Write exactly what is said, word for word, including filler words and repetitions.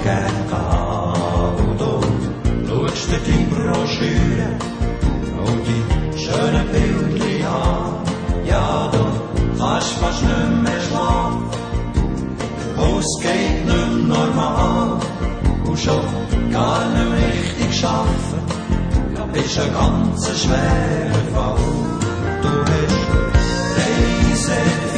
gerne haben. Und du schaust dir die Broschüre und die schönen Bildchen an. Ja, du kannst fast nicht mehr schlafen, es geht nicht mehr normal und schon gar nicht mehr richtig schaffen. Ist ein ganz schwerer Fall. Du hast Reise